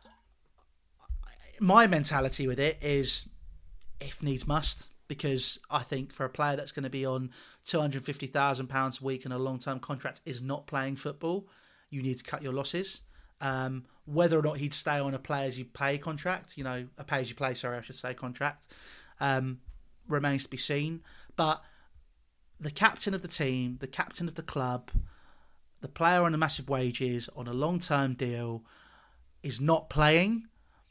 my mentality with it is if needs must, because I think for a player that's going to be on two hundred fifty thousand pounds a week and a long-term contract is not playing football, you need to cut your losses. Um, whether or not he'd stay on a pay-as-you-play contract, you know, a pay-as-you-play, sorry, I should say, contract, um, remains to be seen. But the captain of the team, the captain of the club, the player on the massive wages on a long-term deal is not playing.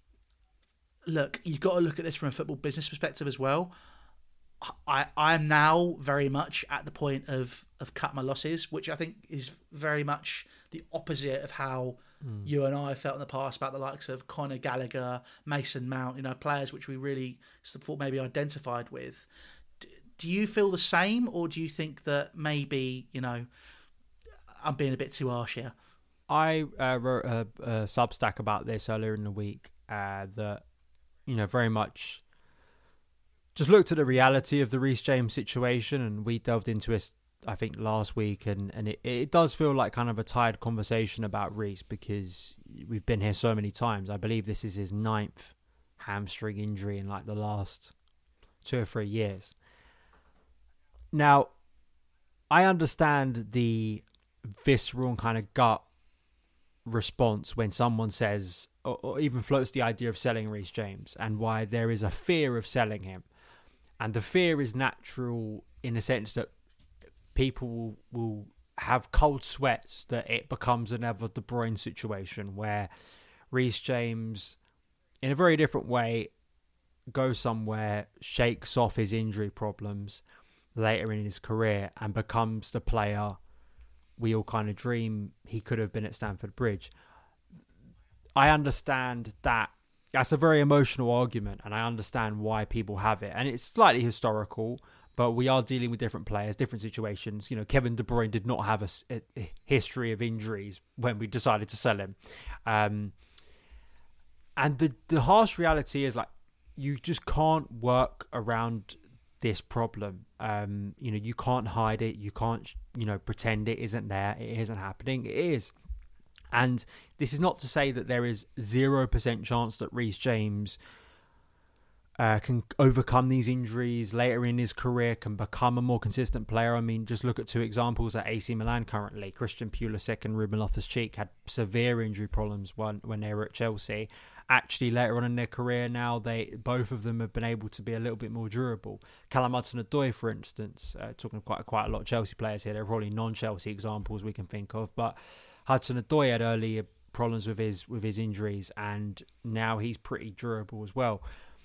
Look, you've got to look at this from a football business perspective as well. I I am now very much at the point of, of cut my losses, which I think is very much the opposite of how mm. you and I felt in the past about the likes of Conor Gallagher, Mason Mount, you know, players which we really thought maybe identified with. Do you feel the same, or do you think that maybe, you know, I'm being a bit too harsh here? I uh, wrote a, a Substack about this earlier in the week uh, that, you know, very much just looked at the reality of the Reece James situation, and we delved into it, I think, last week, and, and it, it does feel like kind of a tired conversation about Reece, because we've been here so many times. I believe this is his ninth hamstring injury in like the last two or three years. Now, I understand the visceral and kind of gut response when someone says, or, or even floats the idea of selling Reece James, and why there is a fear of selling him. And the fear is natural in the sense that people will, will have cold sweats that it becomes another De Bruyne situation where Reece James, in a very different way, goes somewhere, shakes off his injury problems later in his career and becomes the player we all kind of dream he could have been at Stamford Bridge. I understand that that's a very emotional argument, and I understand why people have it, and it's slightly historical, but we are dealing with different players, different situations. You know, Kevin De Bruyne did not have a, a history of injuries when we decided to sell him, um, and the the harsh reality is, like, you just can't work around this problem. Um, you know, you can't hide it. You can't, you know, pretend it isn't there. It isn't happening. It is. And this is not to say that there is zero percent chance that Reece James uh, can overcome these injuries later in his career, can become a more consistent player. I mean, just look at two examples at A C Milan currently. Christian Pulisic and Ruben Loftus-Cheek had severe injury problems when, when they were at Chelsea. Actually, later on in their career now, they both of them have been able to be a little bit more durable. Callum Hudson-Odoi, for instance, uh, talking quite quite a lot of Chelsea players here. There are probably non-Chelsea examples we can think of, but Hudson-Odoi had earlier problems with his with his injuries, and now he's pretty durable as well.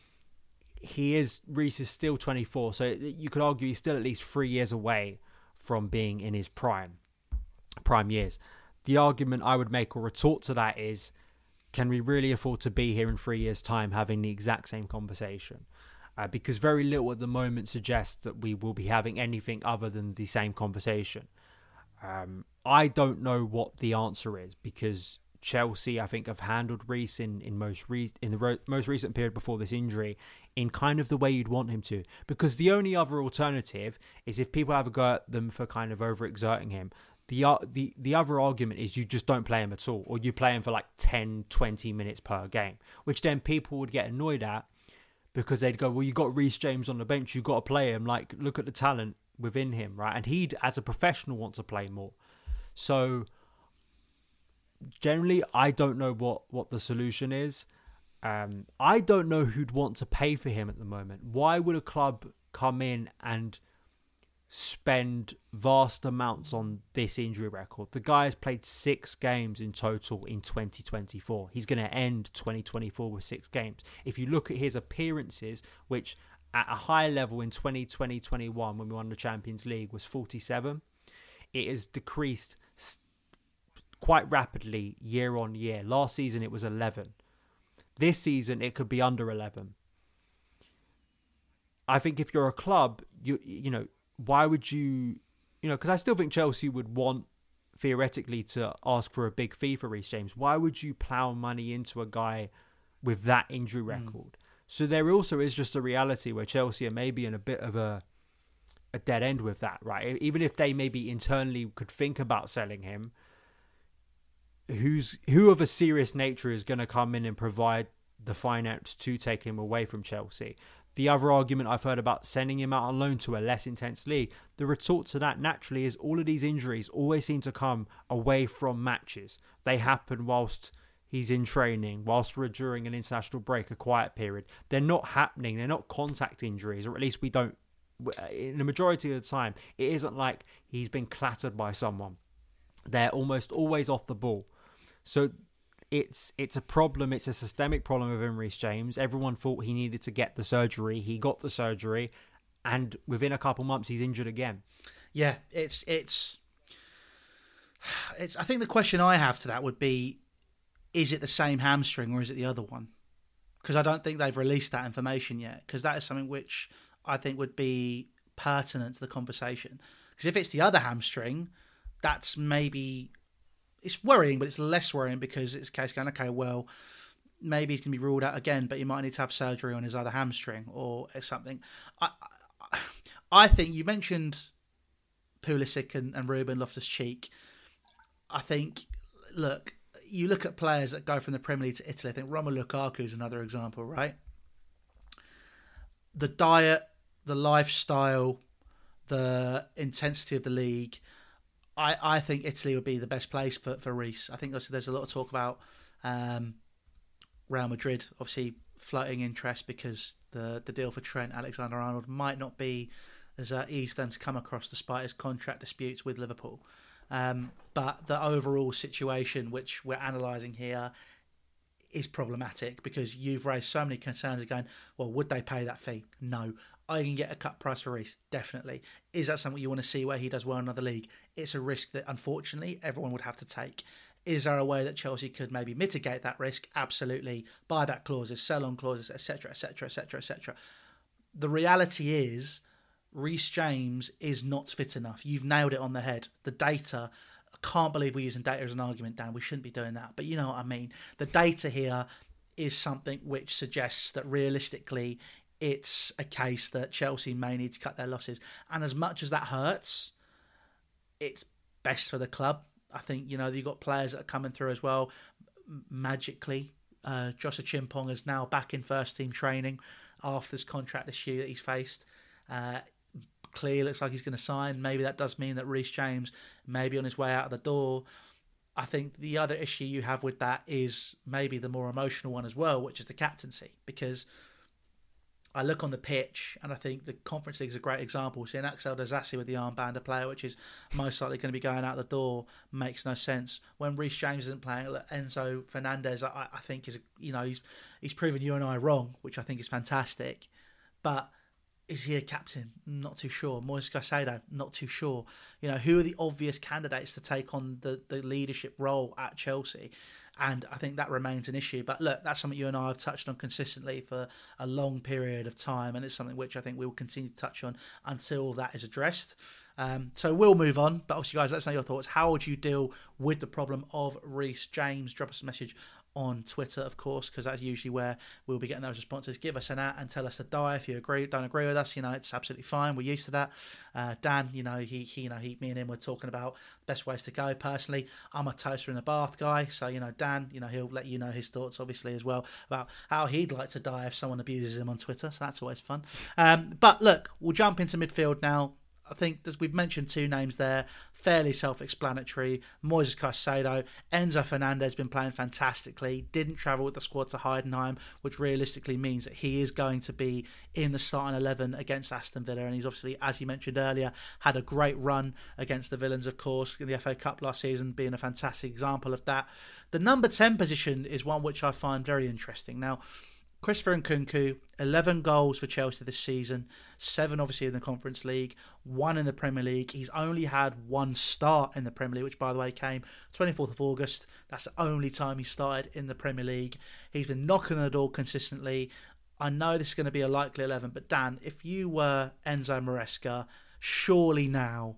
He is Reece is still twenty-four, so you could argue he's still at least three years away from being in his prime prime years. The argument I would make or retort to that is, can we really afford to be here in three years' time having the exact same conversation? Uh, because very little at the moment suggests that we will be having anything other than the same conversation. Um, I don't know what the answer is, because Chelsea, I think, have handled Reece in, in most re- in the ro- most recent period before this injury in kind of the way you'd want him to. Because the only other alternative is if people have a go at them for kind of overexerting him. The, uh, the the other argument is you just don't play him at all, or you play him for like ten, twenty minutes per game, which then people would get annoyed at because they'd go, well, you got Reece James on the bench, you got to play him. Like, look at the talent within him, right? And he'd, as a professional, want to play more. So generally, I don't know what, what the solution is. Um, I don't know who'd want to pay for him at the moment. Why would a club come in and spend vast amounts on this injury record? The guy has played six games in total in twenty twenty-four. He's going to end twenty twenty-four with six games. If you look at his appearances, which at a high level in twenty twenty twenty-one when we won the Champions League was forty-seven, it has decreased quite rapidly year on year. Last season it was eleven. This season it could be under eleven. I think if you're a club, you you know, why would you, you know, because I still think Chelsea would want, theoretically, to ask for a big fee for Reece James. Why would you plough money into a guy with that injury record? Mm. So there also is just a reality where Chelsea are maybe in a bit of a a dead end with that, right? Even if they maybe internally could think about selling him, who's who of a serious nature is going to come in and provide the finance to take him away from Chelsea? The other argument I've heard about sending him out on loan to a less intense league, the retort to that naturally is all of these injuries always seem to come away from matches. They happen whilst he's in training, whilst we're during an international break, a quiet period. They're not happening. They're not contact injuries, or at least we don't, in the majority of the time, it isn't like he's been clattered by someone. They're almost always off the ball. So It's it's a problem. It's a systemic problem with Reece James. Everyone thought he needed to get the surgery. He got the surgery, and within a couple months, he's injured again. Yeah, it's it's it's. I think the question I have to that would be: is it the same hamstring or is it the other one? Because I don't think they've released that information yet. Because that is something which I think would be pertinent to the conversation. Because if it's the other hamstring, that's maybe. It's worrying, but it's less worrying because it's a case going, okay, well, maybe he's going to be ruled out again, but he might need to have surgery on his other hamstring or something. I I, I think you mentioned Pulisic and, and Ruben Loftus-Cheek. I think, look, you look at players that go from the Premier League to Italy. I think Romelu Lukaku is another example, right? The diet, the lifestyle, the intensity of the league. I, I think Italy would be the best place for, for Reece. I think there's a lot of talk about um, Real Madrid, obviously floating interest because the, the deal for Trent Alexander-Arnold might not be as uh, easy for them to come across despite his contract disputes with Liverpool. Um, but the overall situation, which we're analysing here, is problematic because you've raised so many concerns going, well, would they pay that fee? No. I can get a cut price for Reece, definitely. Is that something you want to see where he does well in another league? It's a risk that, unfortunately, everyone would have to take. Is there a way that Chelsea could maybe mitigate that risk? Absolutely. Buyback clauses, sell-on clauses, et cetera, et cetera, et cetera, et cetera. The reality is, Reece James is not fit enough. You've nailed it on the head. The data, I can't believe we're using data as an argument, Dan. We shouldn't be doing that. But you know what I mean. The data here is something which suggests that realistically, it's a case that Chelsea may need to cut their losses. And as much as that hurts, it's best for the club. I think, you know, you've got players that are coming through as well. Magically, uh, Joshua Chimpong is now back in first team training after this contract issue that he's faced. Uh, clearly looks like he's going to sign. Maybe that does mean that Reece James may be on his way out of the door. I think the other issue you have with that is maybe the more emotional one as well, which is the captaincy. Because I look on the pitch and I think the Conference League is a great example. Seeing Axel Disasi with the armband, a player which is most likely going to be going out the door, makes no sense. When Reece James isn't playing, Enzo Fernandez, I, I think is, you know, he's he's proven you and I wrong, which I think is fantastic. But is he a captain? Not too sure. Moise Caicedo? Not too sure. You know, who are the obvious candidates to take on the, the leadership role at Chelsea? And I think that remains an issue. But look, that's something you and I have touched on consistently for a long period of time. And it's something which I think we'll continue to touch on until that is addressed. Um, so we'll move on. But obviously, guys, let us know your thoughts. How would you deal with the problem of Reece James? Drop us a message on Twitter, of course, because that's usually where we'll be getting those responses. Give us an at and tell us to die if you agree, don't agree with us. You know, it's absolutely fine. We're used to that. Uh, Dan, you know, he, he, you know, he, me and him were talking about best ways to go. Personally, I'm a toaster in a bath guy, so you know, Dan, you know, he'll let you know his thoughts, obviously, as well about how he'd like to die if someone abuses him on Twitter. So that's always fun. Um, but look, we'll jump into midfield now. I think as we've mentioned two names there, fairly self-explanatory. Moises Caicedo, Enzo Fernandez been playing fantastically, didn't travel with the squad to Heidenheim, which realistically means that he is going to be in the starting eleven against Aston Villa, and he's obviously, as you mentioned earlier, had a great run against the Villains, of course, in the F A Cup last season, being a fantastic example of that. The number ten position is one which I find very interesting. Now, Christopher Nkunku, eleven goals for Chelsea this season, seven obviously in the Conference League, one in the Premier League. He's only had one start in the Premier League, which by the way came twenty-fourth of August. That's the only time he started in the Premier League. He's been knocking on the door consistently. I know this is going to be a likely eleven, but Dan, if you were Enzo Maresca, surely now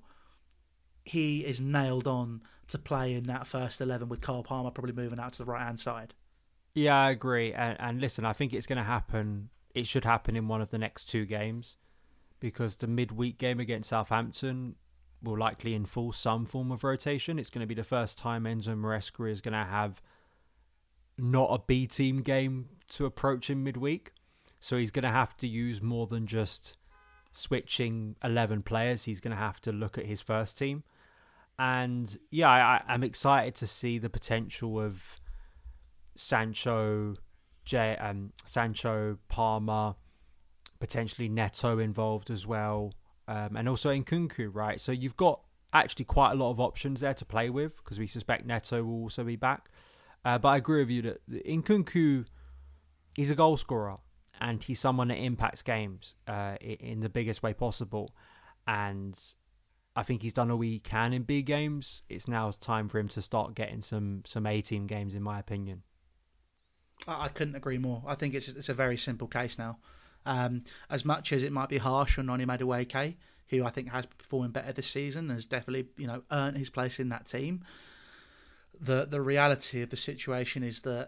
he is nailed on to play in that first eleven with Cole Palmer probably moving out to the right-hand side. Yeah, I agree. And, and listen, I think it's going to happen. It should happen in one of the next two games because the midweek game against Southampton will likely enforce some form of rotation. It's going to be the first time Enzo Maresca is going to have not a B team game to approach in midweek. So he's going to have to use more than just switching eleven players. He's going to have to look at his first team. And yeah, I, I'm excited to see the potential of Sancho, J, um, Sancho, Palmer, potentially Neto involved as well, um, and also Nkunku, right? So you've got actually quite a lot of options there to play with because we suspect Neto will also be back. Uh, but I agree with you that Nkunku, he's a goal scorer and he's someone that impacts games uh, in the biggest way possible. And I think he's done all he can in big games. It's now time for him to start getting some some A-team games, in my opinion. I couldn't agree more. I think it's just, it's a very simple case now. Um, as much as it might be harsh on Noni Madueke, who I think has been performing better this season, has definitely you know earned his place in that team. The the reality of the situation is that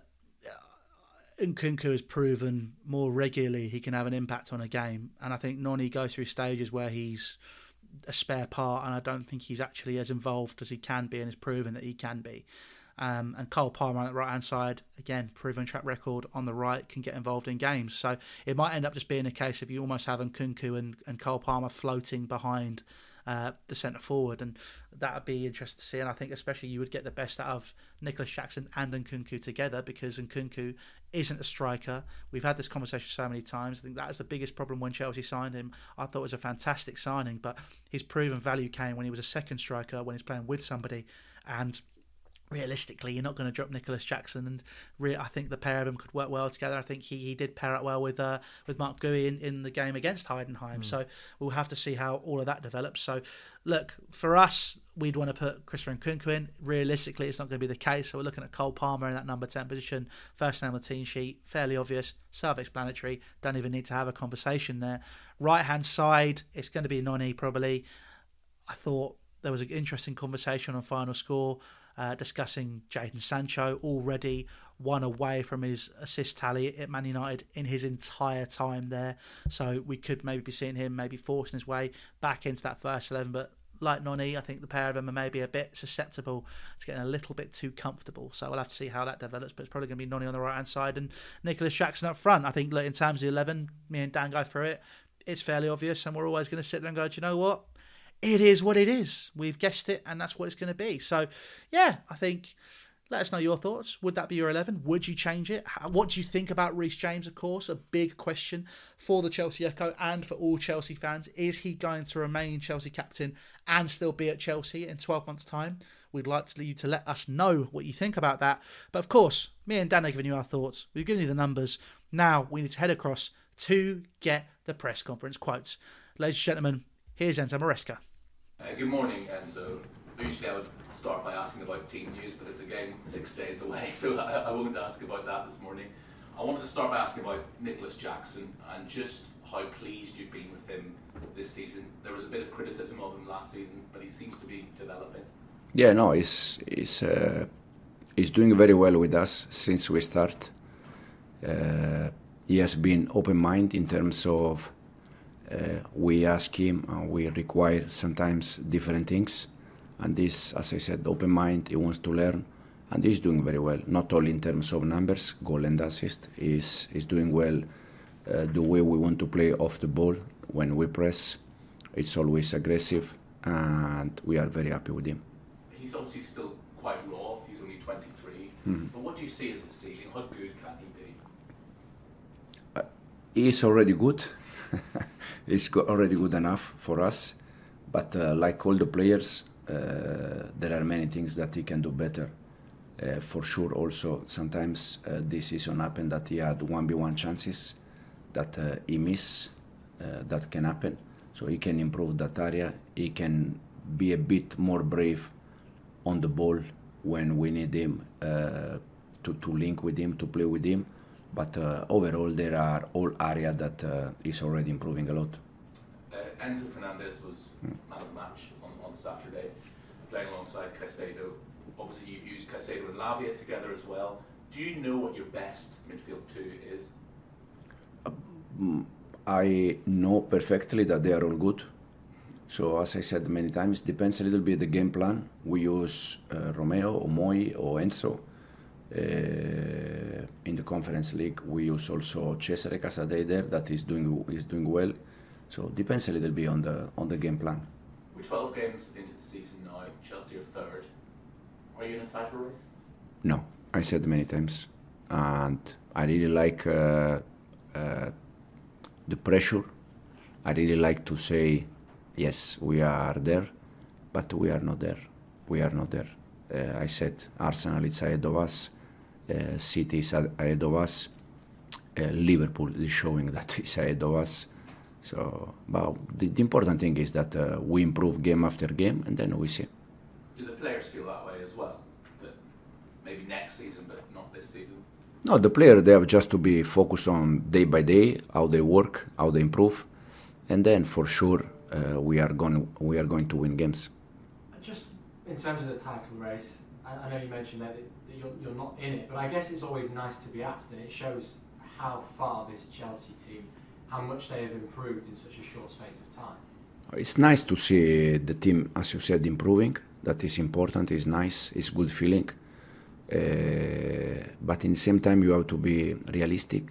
Nkunku has proven more regularly he can have an impact on a game, and I think Noni goes through stages where he's a spare part, and I don't think he's actually as involved as he can be, and has proven that he can be. Um, and Cole Palmer on the right-hand side, again, proven track record on the right, can get involved in games. So it might end up just being a case of you almost have Nkunku and, and Cole Palmer floating behind uh, the centre forward, and that would be interesting to see. And I think especially you would get the best out of Nicholas Jackson and Nkunku together, because Nkunku isn't a striker. We've had this conversation so many times. I think that is the biggest problem when Chelsea signed him. I thought it was a fantastic signing, but his proven value came when he was a second striker, when he's playing with somebody. And realistically, you're not going to drop Nicholas Jackson, and re- I think the pair of them could work well together. I think he, he did pair up well with uh, with Mark Gui in, in the game against Heidenheim. Mm. So we'll have to see how all of that develops. So look, for us, we'd want to put Christopher Nkunku in. Realistically, it's not going to be the case. So we're looking at Cole Palmer in that number ten position. First name on the team sheet, fairly obvious, self-explanatory. Don't even need to have a conversation there. Right-hand side, it's going to be Noni probably. I thought there was an interesting conversation on Final Score Uh, discussing Jadon Sancho, already one away from his assist tally at Man United in his entire time there. So we could maybe be seeing him maybe forcing his way back into that first eleven. But like Noni, I think the pair of them are maybe a bit susceptible to getting a little bit too comfortable. So we'll have to see how that develops. But it's probably going to be Noni on the right-hand side and Nicholas Jackson up front. I think look, in terms of the eleven, me and Dan go through it, it's fairly obvious. And we're always going to sit there and go, do you know what? It is what it is. We've guessed it, and that's what it's going to be. So, yeah, I think, let us know your thoughts. Would that be your eleven? Would you change it? What do you think about Reece James, of course? A big question for the Chelsea Echo and for all Chelsea fans. Is he going to remain Chelsea captain and still be at Chelsea in twelve months' time? We'd like you to let us know what you think about that. But, of course, me and Dan are giving you our thoughts. We've given you the numbers. Now we need to head across to get the press conference quotes. Ladies and gentlemen, here's Enzo Maresca. Uh, good morning, Enzo. Usually I would start by asking about team news, but it's a game six days away, so I, I won't ask about that this morning. I wanted to start by asking about Nicholas Jackson and just how pleased you've been with him this season. There was a bit of criticism of him last season, but he seems to be developing. Yeah, no, he's he's uh, he's doing very well with us since we start. Uh, he has been open-minded in terms of uh, we ask him and we require sometimes different things. And this, as I said, open mind, he wants to learn. And he's doing very well, not only in terms of numbers, goal and assist. He's, he's doing well uh, the way we want to play off the ball. When we press, it's always aggressive, and we are very happy with him. He's obviously still quite raw. He's only twenty-three. Mm. But what do you see as his ceiling? How good can he be? Uh, he's already good. He's go- already good enough for us. But uh, like all the players, uh, there are many things that he can do better. Uh, for sure, also, sometimes uh, this season happened that he had one v one chances that uh, he missed. Uh, that can happen. So he can improve that area. He can be a bit more brave on the ball when we need him uh, to, to link with him, to play with him. But uh, overall, there are all areas that uh, he's already improving a lot. Uh, Enzo Fernandez was man of the match on, on Saturday, playing alongside Caicedo. Obviously, you've used Caicedo and Lavia together as well. Do you know what your best midfield two is? Uh, mm, I know perfectly that they are all good. So as I said many times, depends a little bit the game plan. We use uh, Romeo or Moi or Enzo. Uh, in the Conference League, we use also Cesare Casadei there that is doing is doing well. So depends a little bit on the on the game plan. We're twelve games into the season now. Chelsea are third. Are you in a title race? No, I said many times, and I really like. Uh, uh, The pressure, I really like to say, yes, we are there, but we are not there. We are not there. Uh, I said Arsenal is ahead of us, uh, City is ahead of us, uh, Liverpool is showing that it's ahead of us. So, but the, the important thing is that uh, we improve game after game, and then we see. Do the players feel that way as well? That maybe next season, but not this season? No, the player, they have just to be focused on day by day, how they work, how they improve, and then for sure uh, we are going we are going to win games. Just in terms of the title race, I, I know you mentioned that, it, that you're, you're not in it, but I guess it's always nice to be asked, and it shows how far this Chelsea team, how much they have improved in such a short space of time. It's nice to see the team, as you said, improving. That is important. It's nice. It's good feeling. Uh, but in the same time, you have to be realistic,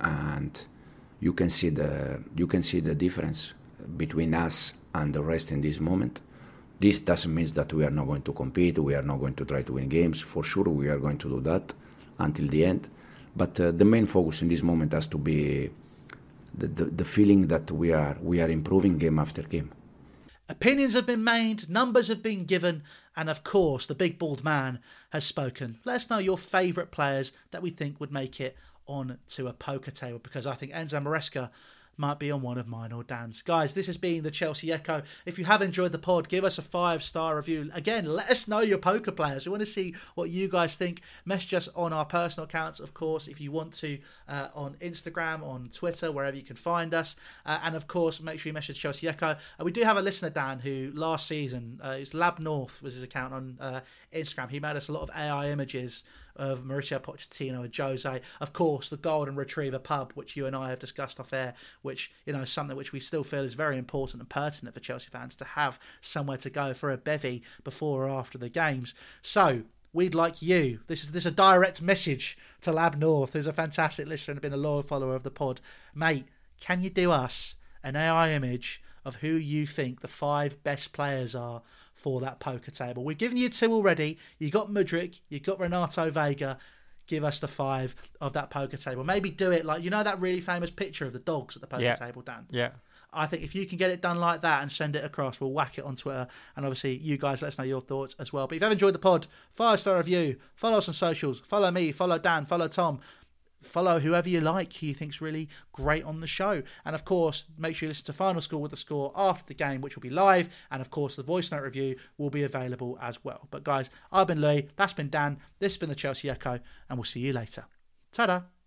and you can see the you can see the difference between us and the rest in this moment. This doesn't mean that we are not going to compete. We are not going to try to win games. For sure, we are going to do that until the end. But uh, the main focus in this moment has to be the, the, the feeling that we are we are improving game after game. Opinions have been made, numbers have been given, and of course the big bald man has spoken. Let us know your favourite players that we think would make it on to a poker table, because I think Enzo Maresca might be on one of mine or Dan's. Guys, this has been the Chelsea Echo. If you have enjoyed the pod, give us a five-star review. Again, let us know your poker players. We want to see what you guys think. Message us on our personal accounts, of course, if you want to, uh, on Instagram, on Twitter, wherever you can find us. Uh, and, of course, make sure you message Chelsea Echo. Uh, we do have a listener, Dan, who last season, uh, it's Lab North was his account on uh, Instagram. He made us a lot of A I images of Mauricio Pochettino and Jose. Of course, the Golden Retriever pub, which you and I have discussed off air, which, you know, is something which we still feel is very important and pertinent for Chelsea fans to have somewhere to go for a bevy before or after the games. So, we'd like you. This is this is a direct message to Lab North, who's a fantastic listener and been a loyal follower of the pod. Mate, can you do us an A I image of who you think the five best players are for that poker table? We've given you two already. You got Mudryk, you got Renato Vega. Give us the five of that poker table. Maybe do it like, you know that really famous picture of the dogs at the poker yeah. table, Dan? Yeah. I think if you can get it done like that and send it across, we'll whack it on Twitter. And obviously, you guys let us know your thoughts as well. But if you have enjoyed the pod, five-star review, follow us on socials, follow me, follow Dan, follow Tom. Follow whoever you like, who you think's really great on the show. And of course, make sure you listen to Final Score with the Score after the game, which will be live. And of course, the voice note review will be available as well. But guys, I've been Lee, that's been Dan, this has been the Chelsea Echo, and we'll see you later. Ta-da!